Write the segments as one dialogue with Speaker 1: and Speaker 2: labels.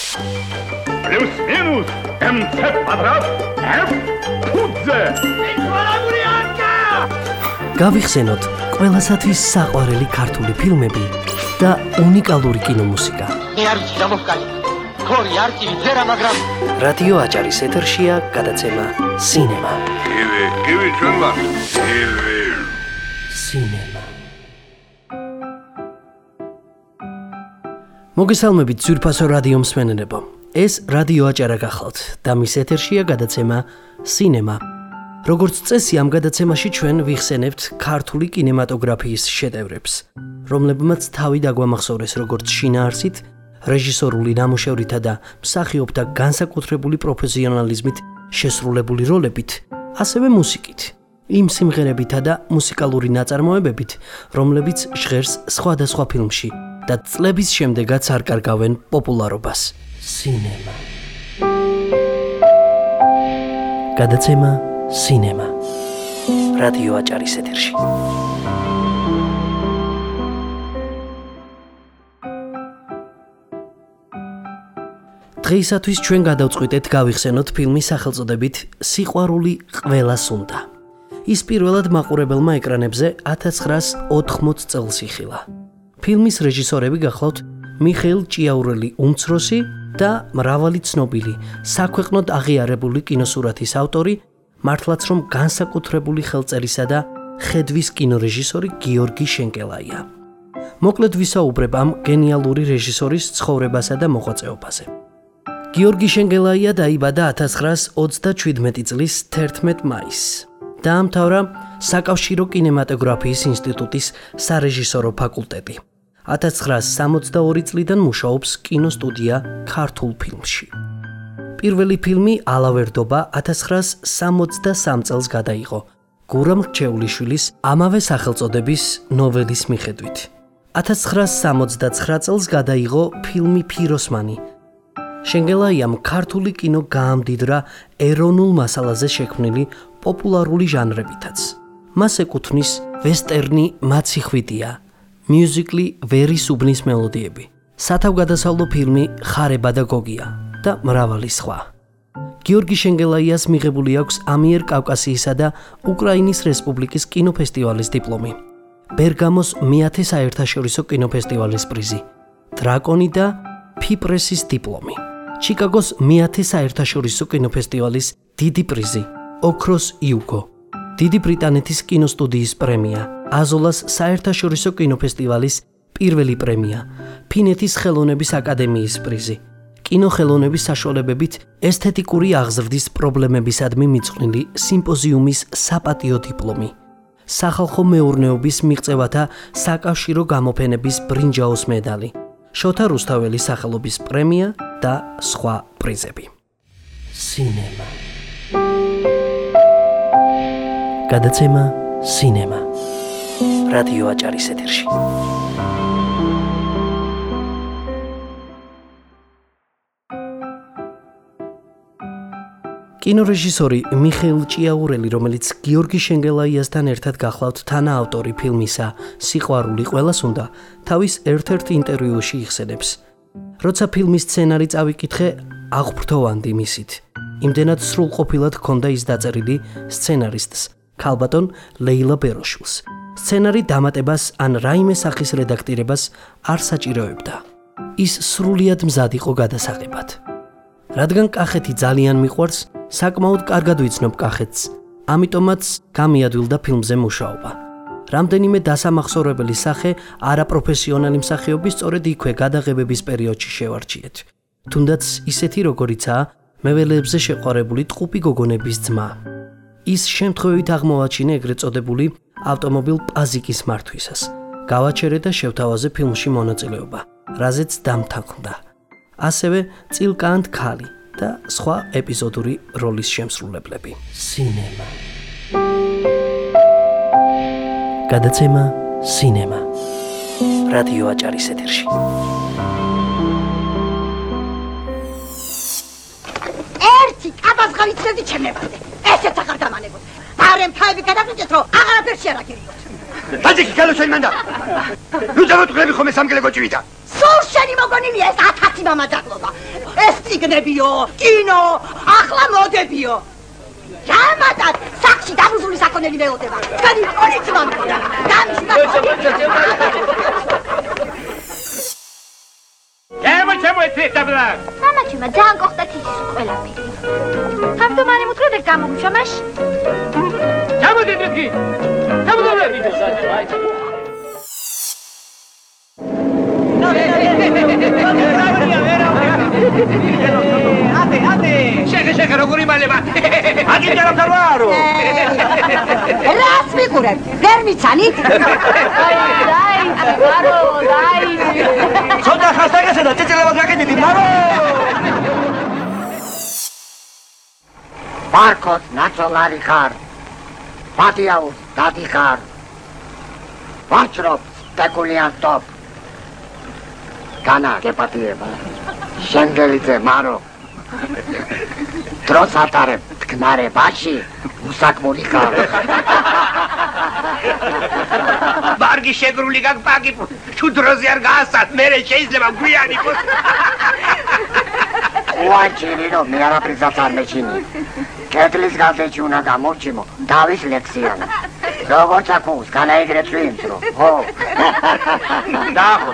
Speaker 1: Плюс минус МЦ квадрат F ფუძე.
Speaker 2: გავიხსენოთ ყველასათვის საყვარელი ქართული ფილმები და უნიკალური კინომუსიკა.
Speaker 3: არის გამოვკალი. ქორი არკივი ზერა, მაგრამ
Speaker 2: რადიო აჭარის ეთერშია გადაცემა სინემა.
Speaker 1: ივი ჩვენ ვარ.
Speaker 2: სინემა. მოგესალმებით ძვირფასო რადიო მსმენელებო. ეს რადიო აჭარა გახლავთ და მის ეთერშია გადაცემა სინემა. როგორც წესი ამ გადაცემაში ჩვენ ვიხსენებთ ქართული კინემატოგრაფიის შედევრებს, რომლებმაც თავი დაგვამახსოვრეს როგორც შინაარსით, რეჟისორული ნამუშევრითა და მსახიობთა განსაკუთრებული პროფესიონალიზმით შესრულებული როლებით, ასევე მუსიკით, იმ სიმღერებითა და მუსიკალური ნაწარმოებებით, რომლებიც ჟღერს სხვადასხვა ფილმში და წლების შემდეგაც არ კარგავენ პოპულარობას. სინემა. გადაცემა სინემა. რადიო აჭარის ეთერში. დღეისათვის ჩვენ გადავწყვიტეთ გავიხსენოთ ფილმის სახელწოდებით სიყვარული ყველას უნდა. ის პირველად მაყურებელმა ეკრანებზე 1980 წელს იხილა. ფილმის რეჟისორები გახლავთ მიხეილ ჭიაურელი უმცროსი და მრავალი ცნობილი საქვეყნოდ აღიარებული კინოსურათის ავტორი, მართლაც რომ განსაკუთრებული ხელწერისა და ხედვის კინორეჟისორი გიორგი შენკელაია. მოკლედ ვისაუბრებ ამ გენიალური რეჟისორის ცხოვრებასა და მოღვაწეობაზე. გიორგი შენკელაია დაიბადა 1937 წლის 11 მაისს. დაამთავრა საკავშირო კინემატოგრაფიის ინსტიტუტის სარეჟისორო ფაკულტეტი. 1962 წლიდან მუშაობს კინოსტუდია ქართულ ფილმში. პირველი ფილმი ალავერდობა 1963 წელს გადაიღო გურამ რჩეულიშვილის ამავე სახელწოდების ნოველის მიხედვით. 1969 წელს გადაიღო ფილმი ფიროსმანი. შენგელაიამ ქართული კინო გაამდიდრა ეროვნულ მასალაზე შექმნილი პოპულარული ჟანრებითაც. მას ეკუთვნის ვესტერნი მაცი-ხვიტია, მიუზიკლი ვერის უბნის მელოდიები, სათავგადასავლო ფილმი ხარება და გოგია და მრავალი სხვა. გიორგი შენგელაიას მიღებული აქვს ამიერკავკასიისა და უკრაინის რესპუბლიკის კინოფესტივალის დიპლომი, ბერგამოს მეათე საერთაშორისო კინოფესტივალის პრიზი, დრაკონი და ფიპრესის დიპლომი, ჩიკაგოს მეათე საერთაშორისო კინოფესტივალის დიდი პრიზი, ოქროს იუგო, დიდი ბრიტანეთის კინოსტუდიის პრემია, აზოლას საერთაშორისო კინოფესტივალის პირველი პრემია, ფინეთის ხელოვნების აკადემიის პრიზი, კინოხელოვნების საშუალებებით ესთეტიკური აღზრდის პრობლემებისადმი მიძღვნილი სიმპოზიუმის საპატიო დიპლომი, სახალხო მეურნეობის მიღწევათა საკავშირო გამოფენების ბრინჯაოს მედალი, შოთა რუსთაველის სახელობის პრემია და სხვა პრიზები. სინემა. გადაცემა სინემა. რადიო აჭარის ეთერში. კინორეჟისორი მიხეილ ჭიაურელი, რომელიც გიორგი შენგელაიასთან ერთად გახლავთ თანაავტორი ფილმისა სიყვარული ყველას უნდა, თავის ერთ-ერთ ინტერვიუში იხსენებს: როცა ფილმის სცენარი წავიკითხე, აღფრთოვანდი მისით. იმდენად სრულყოფილად ჰქონდა ის დაწერილი სცენარისტს, ქალბატონ ლეილა ბეროშვილს. სცენარი დამატებას ან რაიმე სახის რედაქტირებას არ საჭიროებდა. ის სრულიად მზად იყო გადასაღებად. რადგან კახეთი ძალიან მიყვარს, საკმაოდ კარგად ვიცნობ კახეთს, ამიტომაც გამიადვილდა ფილმზე მუშაობა. რამდენიმე დასამახსოვრებელი სახე არაპროფესიონალი მსახიობის სწორედ იქვე გადაღებების პერიოდში შევარჩიეთ. თუნდაც ისეთი როგორიცაა მეველეებზე შეყვარებული ტყუპი გოგონების ძმა. ის შემთხვევით აღმოვაჩინა ეგრეთ წოდებული ავტომობილ პაზიკის მართვისას. გავაჩერე და შევთავაზე ფილმში მონაწილეობა, რაზეც დამთანხმდა. ასევე წილკანთ ქალი და სხვა ეპიზოდური როლის შემსრულებლები. სინემა. გადაცემა სინემა. რადიო აჭარის ეთერში.
Speaker 4: ერთი კაბაზღავი წევდი ჩემებაზე. ესეც აღარ გამანებოდ. არემ თავები გადაგიჭეთ, რომ აღარაფერ შეარაგერიოთ.
Speaker 3: ბაძიკი კალოშენ მანდა. ნუ დავუწყლები ხომ ეს ამგლე გოჭვიდა.
Speaker 4: სულ შენი მოგონილია ეს 1000 მამა დაგლობა. ციგნებიო, კინო, ახლა მოდებიო. Რამადად სახში დაბრუნული საქონელი მეოდება. თქვენი პოლიცია მომდია.
Speaker 1: ჩემო ეცეცაბლა.
Speaker 5: მამაჩემ ძალიან გოხდა თითის ყველაფერი. თავდომარი მუთხრა და გამოგვიშვა მაშ.
Speaker 1: ჩამოდიდეთ კი. ჩამოდიდეთ.
Speaker 3: ate, შეხე როგორი მალება. აგიჯერა თალვარო.
Speaker 4: რას მიყურებ? ვერ მიცანით?
Speaker 5: დაი, დაი.
Speaker 3: ცოტა ხასტაგესა და წეწელებას გაკეთდი, მარო.
Speaker 6: Parkot naționali car. Patiaus dati car. Vačrop spekulian top. Kana ke patieva. Shengelice maro. Trosatare tknare bashi. Usakmuli car.
Speaker 3: ბარგი შეგრული გაგპაკი. თუ დროზე არ გაასწრათ, მე შეიძლება გვიანი იყოს.
Speaker 6: Uancirino mi era presa mecini. Ketlis gazeči una gamorčimo. Davis leksijana. Როგორც აკუს, განაიგრეთ ვინტრო. ხო.
Speaker 3: დაახო.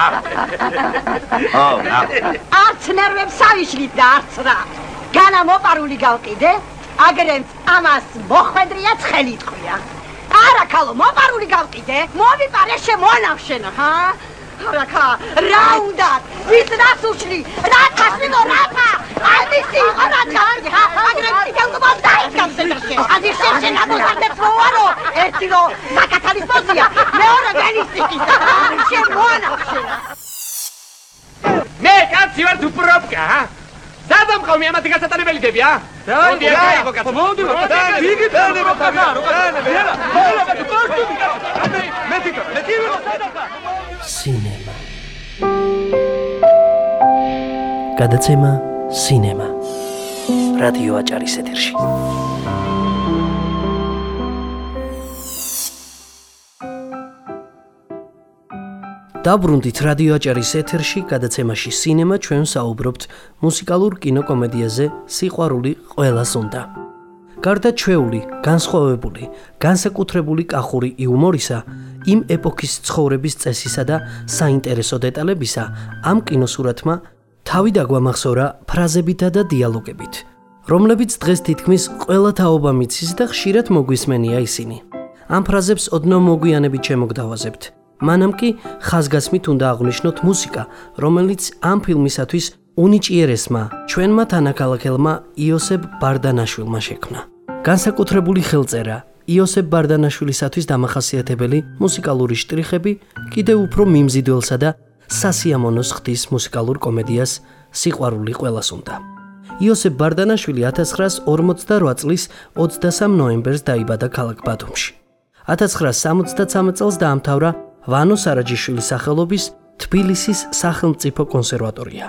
Speaker 3: ო,
Speaker 4: არც ნერვებს ავიშლით და არც რა. განა მოპარული გავყიდე, აგრემ ამას მოხვედრია ცხელი ტყვია. არა ქალო, მოპარული გავყიდე, მომიპარე შემონავშენა, ჰა? არაკა, რა უნდა? ვის რას უშლი? რა თასმინო რაფა? ამისი არა ჩანგი, ჰა? აგრემ ციგანკობა დაიდგამს ენერში. აზი შეშენა მოსარდებს მოარო. ერთი რო საკათალის პოზია, მეორე ველისტიკის. შემონავშენა.
Speaker 1: მე კაცი ვარ თუ პროპკა, ჰა? სადამ ყავმი ამათი გასატარებელი დები, ა? მოდი, აიღო კაცო. მოდი, დიდი თანე მოხაგარო, კაცო.
Speaker 2: სინემა. გადაცემა სინემა. რადიო აჭარის ეთერში. დაბრუნდით რადიო აჭარის ეთერში გადაცემაში სინემა ჩვენ საუბრობთ მუსიკალურ კინოკომედიაზე სიყვარული ყველას უნდა. გარდა ჩვეული, განსხვავებული, განსაკუთრებული კახური იუმორისა, იმ ეპოქის ცხოვრების წესისა და საინტერესო დეტალებისა, ამ კინოსურათმა თავი დაგვამახსოვრა ფრაზებითა და დიალოგებით, რომლებიც დღეს თითქმის ყველა თაობა მიცის და ხშირად მოგვისმენია ისინი. ამ ფრაზებს ოდნავ მოგვიანებით შემოგდავაზებთ. მანამ კი ხაზგასმით უნდა აღვნიშნოთ მუსიკა, რომელიც ამ ფილმისათვის უნიჭიერესმა, ჩვენმა თანაქალაქელმა იოსებ ბარდანაშვილმა შექმნა. განსაკუთრებული ხელწერა, იოსებ ბარდანაშვილისათვის დამახასიათებელი მუსიკალური შტრიხები კიდევ უფრო მიმზიდველსა და სასიამოვნოს ხდის მუსიკალურ კომედიას სიყვარული ყველას უნდა. იოსებ ბარდანაშვილი 1948 წლის 23 ნოემბერს დაიბადა ქალაქ ბათუმში. 1973 წელს დაამთავრა ვანო სარაჯიშვილის სახელობის თბილისის სახელმწიფო კონსერვატორია.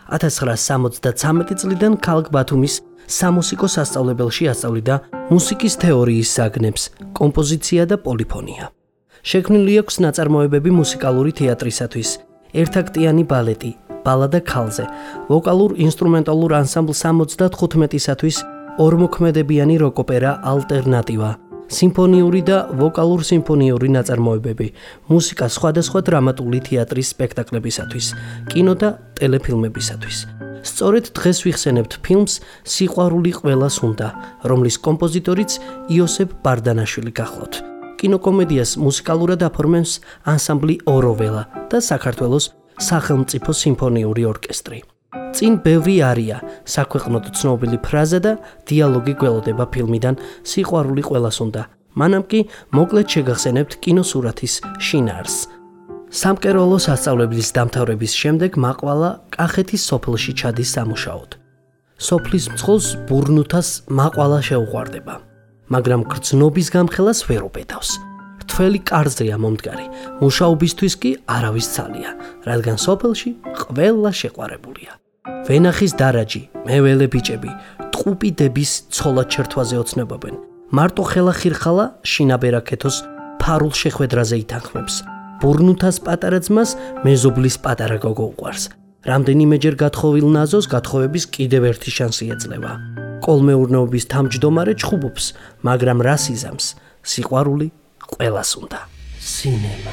Speaker 2: 1973 წლიდან ქალაქ ბათუმის სამუსიკო სასწავლებელში ასწავლიდა მუსიკის თეორიის საგნებს, კომპოზიცია და პოლიფონია. შექმნილი აქვს ნაწარმოებები მუსიკალური თეატრისათვის, ერთაქტიანი ბალეტი, ბალადა ქალზე, ვოკალურ-ინსტრუმენტალურ ანსამბლ 75-ისათვის, ორმოქმედებიანი როკ-ოპერა ალტერნატივა, სიმფონიური და ვოკალურ-სიმფონიური ნაწარმოებები, მუსიკა სხვადასხვა დრამატული თეატრის სპექტაკლებისათვის, კინო და ტელეფილმებისათვის. სწორედ დღეს ვიხსენებთ ფილმს სიყვარული ყველას უნდა, რომლის კომპოზიტორიც იოსებ ბარდანაშვილი გახლავთ. კინოკომედიას მუსიკალურად აფორმებს ანსამბლი ოროველა და საქართველოს სახელმწიფო სიმფონიური ორკესტრი. წინ ბევრი არია, საქვეყნოდ ცნობილი ფრაზა და დიალოგი გველოდება ფილმიდან სიყვარული ყველას უნდა. მანამ კი მოკლედ შეგახსენებთ კინოსურათის შინაარსს. სამკერვალო სასწავლებლის დამთავრების შემდეგ მაყვალა კახეთის სოფელში ჩადის სამუშაოდ. სოფლის მცხოლს ბურნუთას მაყვალა შეუყვარდება, მაგრამ გრძნობის გამხელას ვერ უბედავს. რთველი კარზეა მომდგარი, მუშაობისთვის კი არავის ძალია, რადგან სოფელში ყველა შეყვარებულია. ვენახის დარაჯი, მეველე ბიჭები, ტყუპი დების ცოლად ჩერთვაზე ოცნებობენ. მარტო ხელა ხირხალა შინაბერაკეთოს ფარულ შეხვედრაზე ითანხმებს. ბურნუთას პატარა ძმას მეზობლის პატარა გოგო უყვარს. რამდენიმეჯერ გათხოვილ ნაზოს გათხოვების კიდევ ერთი შანსი ეძლევა. კოლმეურნეობის თავმჯდომარე ჩხუბობს, მაგრამ რას იზამს? სიყვარული ყველას უნდა. სინემა.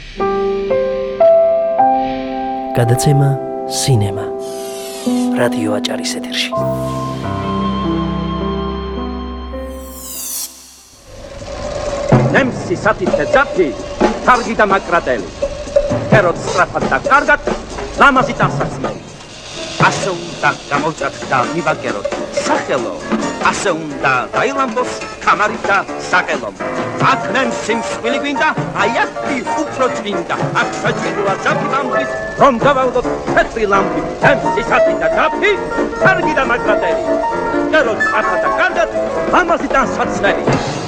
Speaker 2: გადაცემა სინემა. რადიო აჭარის ეთერში.
Speaker 1: ნემსი სათითე ძაფი, თარგი და მაკრატელი. ფეროთ სწრაფად და კარგად, ლამაზი დასაცმელი. ასე უნდა გამოვჭათ და მივაგეროთ სახელო, ასე უნდა დაილამბოს კამარით და საყელო. აქ ნემსი მსხვილი გვინდა, აი აქ უფრო წმინდა. აქ საჭიროა ძაფი ლამბის, რომ გავავლოთ თეთრი ლამბი. ნემსი სათითე და ძაფი, თარგი და მაკრატელი. ფეროთ სწრაფად და კარგად, ლამაზი დასაცმელი.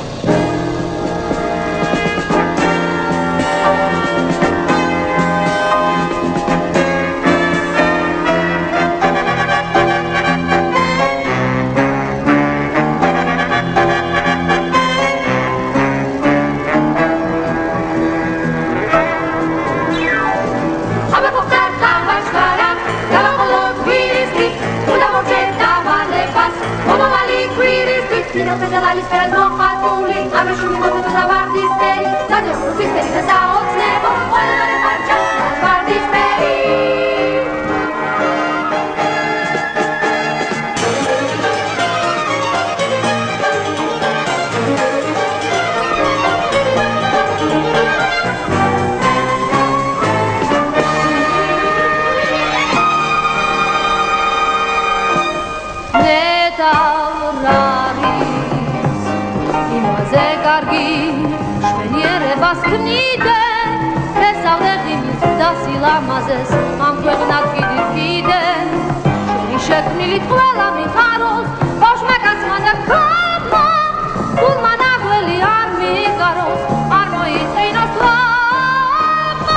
Speaker 7: ლამაზეს ამ ქვეყნად კიდე შენი შექმნილით ყველა მიხაროს ბავშვმა კაცმა და ქალმა გულმა ნაგველი არ მიიგაროს არ მოიწინოს ლამაზ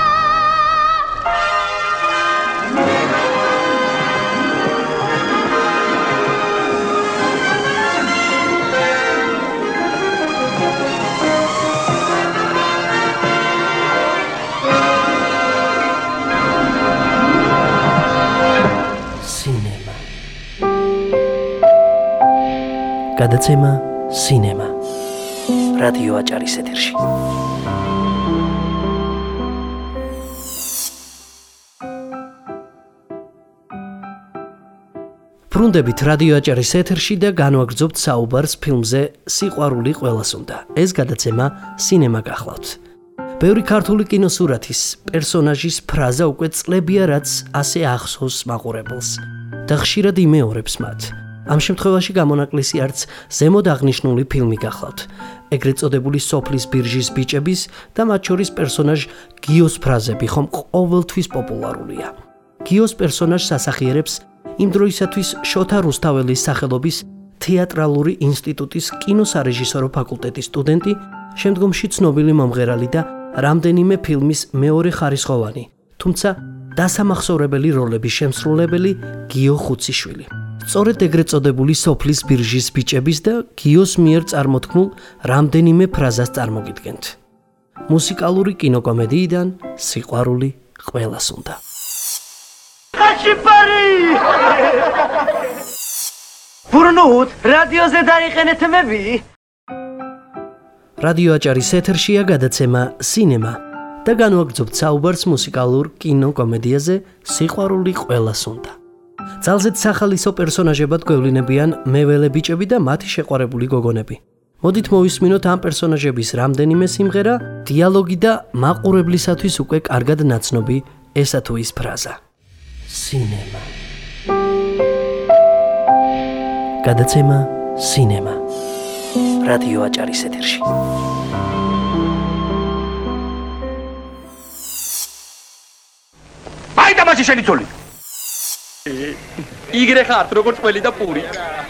Speaker 2: გადაცემა სინემა. რადიო აჭარის ეთერში. ბრუნდებით რადიო აჭარის ეთერში და განვაგრძობთ საუბარს ფილმზე სიყვარული ყველას უნდა. ეს გადაცემა სინემა გახლავთ. ბევრი ქართული კინოსურათის პერსონაჟის ფრაზა უკვე წლებია, რაც ასე ახსოვს მაყურებელს და ხშირად იმეორებს მათ. ამ შემთხვევაში გამონაკლისი არც ზემოდ აღნიშნული ფილმი გახლავთ. ეგრეთ წოდებული სოფლის ბირჟის ბიჭების და მათ შორის პერსონაჟ გიოს ფრაზები ხომ ყოველთვის პოპულარულია. გიოს პერსონაჟს ასახიერებს იმ დროისათვის შოთა რუსთაველის სახელობის თეატრალური ინსტიტუტის კინოსარეჟისორო ფაკულტეტის სტუდენტი, შემდგომში ცნობილი მომღერალი და რამდენიმე ფილმის მეორე ხარისხოვანი, თუმცა დასამახსოვრებელი როლების შემსრულებელი გიო ხუციშვილი. სწორედ ეგრეთ წოდებული სოფლის ბირჟის ბიჭების და გიოს მიერ წარმოთქმულ რამდენიმე ფრაზას წარმოგიდგენთ. მუსიკალური კინოკომედიიდან სიყვარული ყველას უნდა.
Speaker 8: ბურნუთ, რადიოზე დაიყენეთ მები?
Speaker 2: რადიო აჭარის ეთერშია გადაცემა სინემა და განვაგრძობთ საუბარს მუსიკალურ კინოკომედიაზე სიყვარული ყველას უნდა. ძალზედ სახალისო პერსონაჟებად გვევლინებიან მეველე ბიჭები და მათი შეყვარებული გოგონები. მოდით მოვისმინოთ ამ პერსონაჟების რამდენიმე სიმღერა, დიალოგი და მაყურებლისათვის უკვე კარგად ნაცნობი ესა თუ ის ფრაზა. სინემა. გადაცემა სინემა. რადიო აჭარის ეთერში.
Speaker 3: აი და მასი შენი ცოლი.
Speaker 1: იგრე ხართ როგორც ყველი და პური.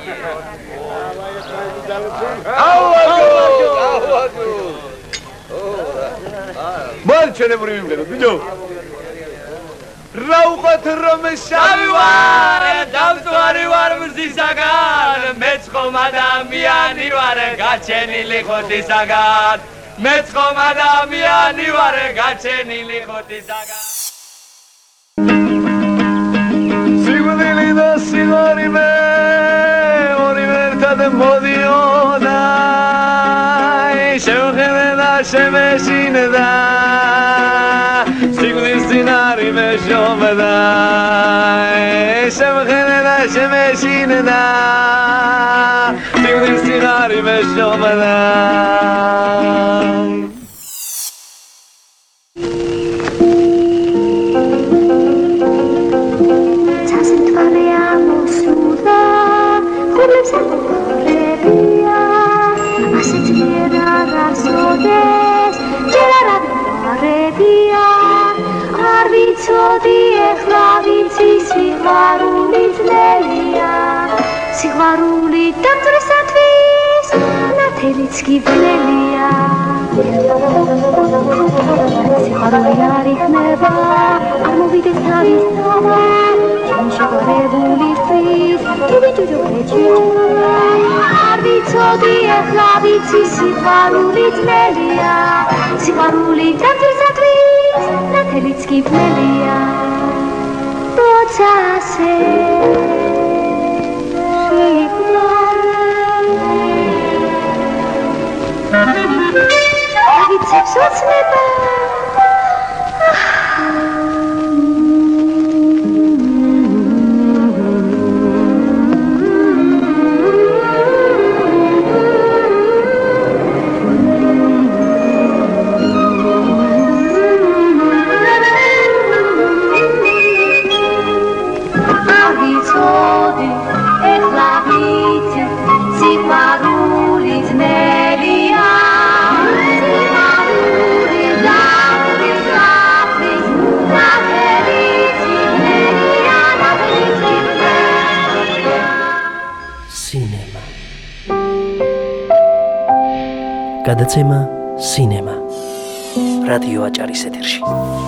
Speaker 3: მან ჩენებური ვიმღერო, ბიჭო. რა უყოთ რომ შავი ვარ, დავწვარი ვარ მზისაგან, მეც ხომ ადამიანი ვარ, გაჩენილი ხოთისაგან. მეც ხომ ადამიანი ვარ, გაჩენილი ხოთისაგან. სიკვდილი და სიღარიბე ორივე ერთად მოდიოდა შევხედე და შემეშინდა სიკვდილის წინარიმე შობდა შევხედე და შემეშინდა სიკვდილის წინარიმე შობდა
Speaker 7: სიყვარული დამწრესათვის ნათელიც გიბნელია სიყვარული არ იქნება არ მოვიდეს თავის თავა ჩემი შეგვარებულისთვის თუმი ჯუჯუქეჩიჩა არ ვიცოდი ეხლა ვიცი სიყვარული ძნელია სიყვარული დამწრესათვის ნათელიც გიბნელია როცა ასე Avicep socneba Avicodi ეხლა ვიცი სიყვარული ძნელია
Speaker 2: გადაცემა სინემა რადიო აჭარის ეთერში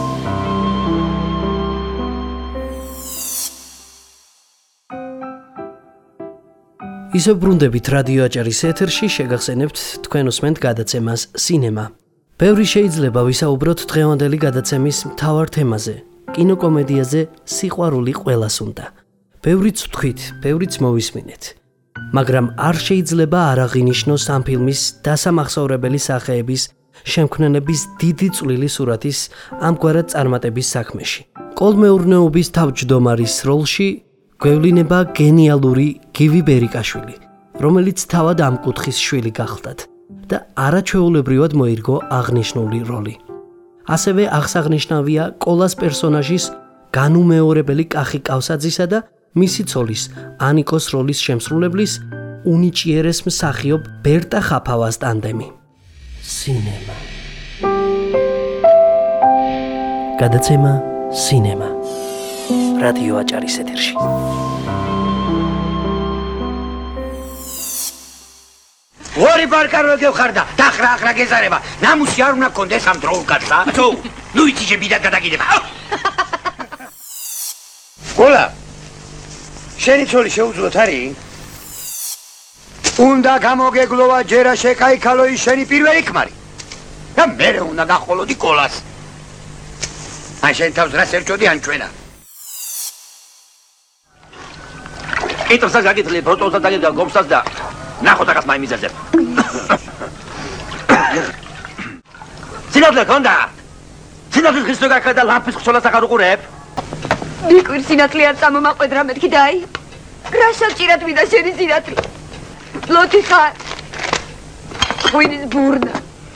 Speaker 2: ისევ ბრუნდებით რადიო აჭარის ეთერში შეგახსენებთ თქვენ უსმენთ გადაცემას სინემა ბევრი შეიძლება ვისაუბროთ დღევანდელი გადაცემის მთავარ თემაზე კინოკომედიაზე სიყვარული ყველას უნდა ბევრიც ვთქვით ბევრიც მოვისმინეთ მაგრამ არ შეიძლება არ აღინიშნოს ამ ფილმის დასამახსოვრებელი სახეების შემქმნელების დიდი წვლილი სურათის ამგვარად წარმატების საქმეში. კოლმეურნეობის თავმჯდომარის როლში გვევლინება გენიალური გივი ბერიკაშვილი, რომელიც თავად ამ კუთხის შვილი გახლდათ და არაჩვეულებრივად მოირგო აღნიშნული როლი. ასევე აღსანიშნავია კოლას პერსონაჟის განუმეორებელი კახი კავსაძისა და მისი ცოლის ანიკოს როლის შემსრულებლის უნიჭიერეს მსახიობ ბერტა ხაფავას ტანდემი. სინემა. გადაცემა სინემა. რადიო აჭარის ეთერში.
Speaker 6: ორი ბარკარო გევხარდა, დახრა გეზარება. ნამუსი არ უნდა კონდეს ამ დროულ კაცსა. თუ, ნუ იცი შებიდან გადაგიდება. კოლა შენი ცოლი შეუძლოთ არის? უნდა გამოგეგლოვა ჯერა შეკაიქალო ის შენი პირველი ქმარი. და მერე უნდა გახოლოდი კოლას. ან შენ თავს რას ერჩოდი ან ჩვენა?
Speaker 1: კითხვას გაგითხრე, პროტოზად დაგედა გობსას და ნახოთ ახაც მაიმიზაზე. სინათლე კონდა? სინათლე ხისტო გაქა და ლამპის ხსოლას აღარ უყურებ?
Speaker 4: მიკვირ სინათლე არ წამომაყვედრა მეთქი დაი. რა საჭირად ვიდა შენი სინათლე? ლოთი ხარ. ღვინის ბურნა.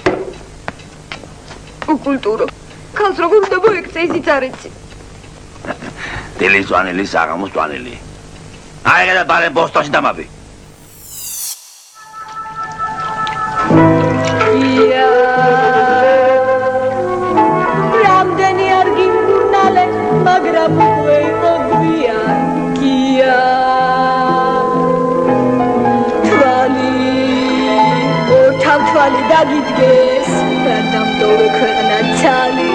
Speaker 4: უკულტურო. ქალს როგორ უნდა მოიქცე ისიც არ იცი.
Speaker 1: დილის ზვანელი, საღამოს ზვანელი. აი და ბარე ბოსტოში დამაბი.
Speaker 4: ია. რამდენი არ გიმგურნალე, მაგრამ უკვე იყო გვიან. კია. თვალი დაგიდგეს, რა დამდოვე ქვეყნა ცალი.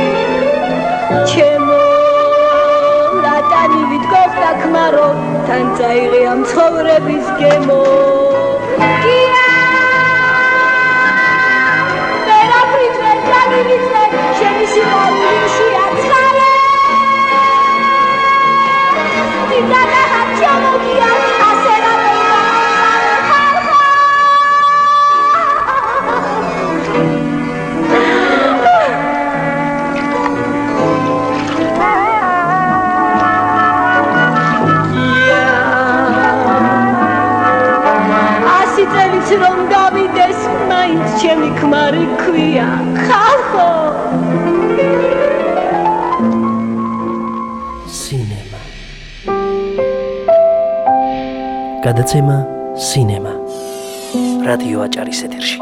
Speaker 4: ჩემო ლატანივით გოხდა ქმარო, თან წაიღე ამ ცხოვრების გემო. კია! ვერაფრით ვერ დაგივიწყე, შენი სიყვარული შეაცხარე.
Speaker 7: მაინც რომ გავიდეს მაინც ჩემი ქმარი ქვია ხალხო
Speaker 2: სინემა გადაცემა სინემა რადიო აჭარის ეთერში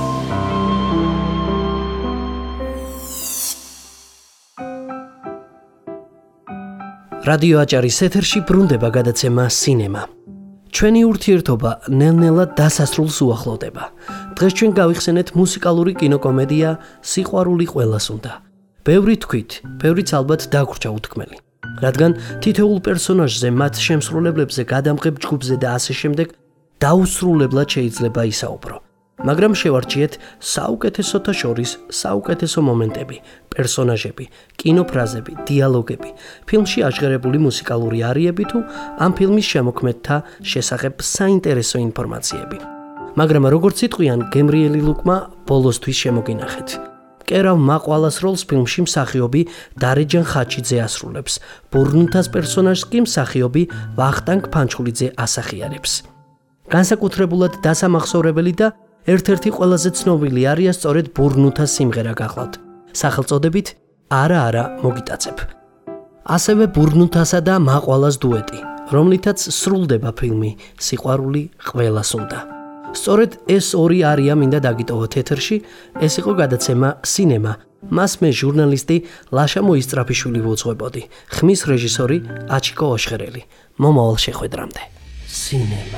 Speaker 2: რადიო აჭარის ეთერში ბრუნდება გადაცემა სინემა ჩვენი ურთიერთობა ნელ-ნელა დასასრულს უახლოვდება. დღეს ჩვენ გავიხსენეთ მუსიკალური კინოკომედია სიყვარული ყველას უნდა. ბევრი თქვით, ბევრიც ალბათ დაგვრჩა უთქმელი. რადგან თითოეულ პერსონაჟზე, მათ შემსრულებლებზე, გადამღებ ჯგუფზე და ასე შემდეგ დაუსრულებლად შეიძლება ისაუბრო. მაგრამ შევარჩიეთ საუკეთესოთა შორის საუკეთესო მომენტები, პერსონაჟები, კინოფრაზები, დიალოგები, ფილმში აჟღერებული მუსიკალური არიები თუ ამ ფილმის შემოქმედთა შესახებ საინტერესო ინფორმაციები. მაგრამ როგორც იტყვიან გემრიელი ლუკმა ბოლოსთვის შემოგინახეთ. კერავ მაყვალას როლს ფილმში მსახიობი დარეჯან ხაჩიძე ასრულებს, ბურნუთას პერსონაჟს კი მსახიობი ვახტანგ ფანჩხულიძე ასახიარებს. განსაკუთრებულად დასამახსოვრებელი და ერთ-ერთი ყველაზე ცნობილი არია სწორედ ბურნუთას სიმღერა გახლავთ, სახელწოდებით არა მოგიტაცებ. ასევე ბურნუთასა და მაყვალას დუეტი, რომლითაც სრულდება ფილმი სიყვარული ყველას უნდა. სწორედ ეს ორი არია მინდა დაგიტოვოთ ეთერში, ეს იყო გადაცემა სინემა. მას მე ჟურნალისტი ლაშა მოისწრაფიშვილი ვუძღვებოდი, ხმის რეჟისორი აჩიკო ოშხერელი. მომავალ შეხვედრამდე. სინემა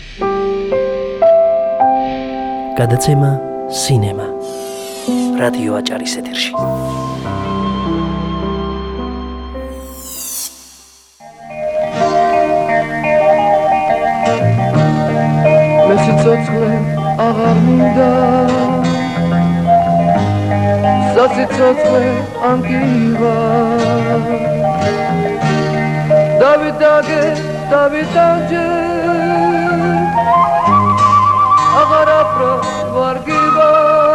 Speaker 2: გადაცემა სინემა რადიო აჭარის ეთერში
Speaker 9: მე სიცოცხლე აღარ მინდა სასიცოცხლე ამკივა დავიდაგე აღარაფრო ვარგივა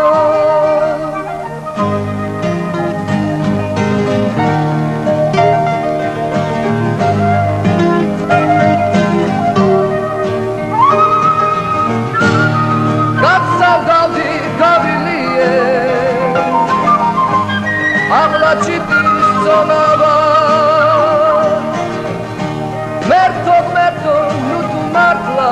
Speaker 9: გაცალდავდი გავილიე აღლაჩიტის ზონავა მერტო ნუ თუ მართლა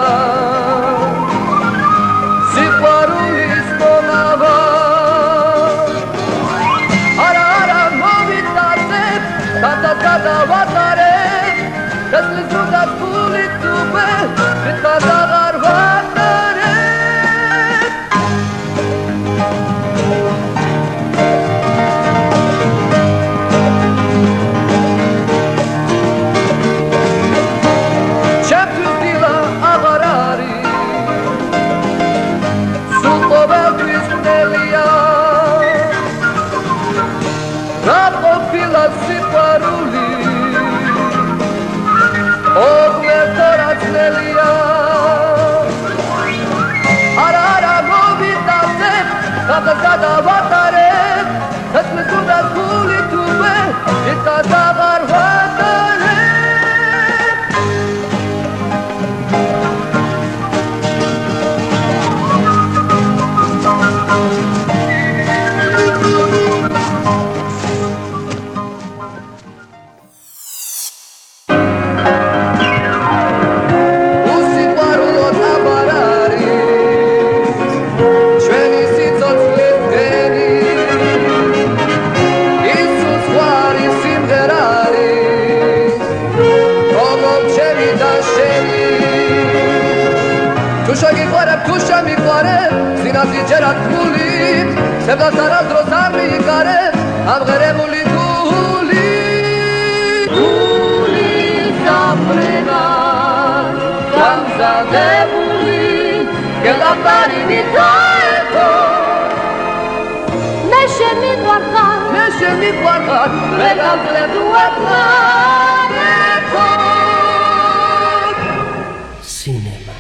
Speaker 2: სინემა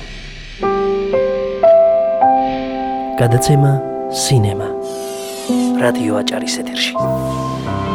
Speaker 2: გადაცემა სინემა რადიო აჭარის ეთერში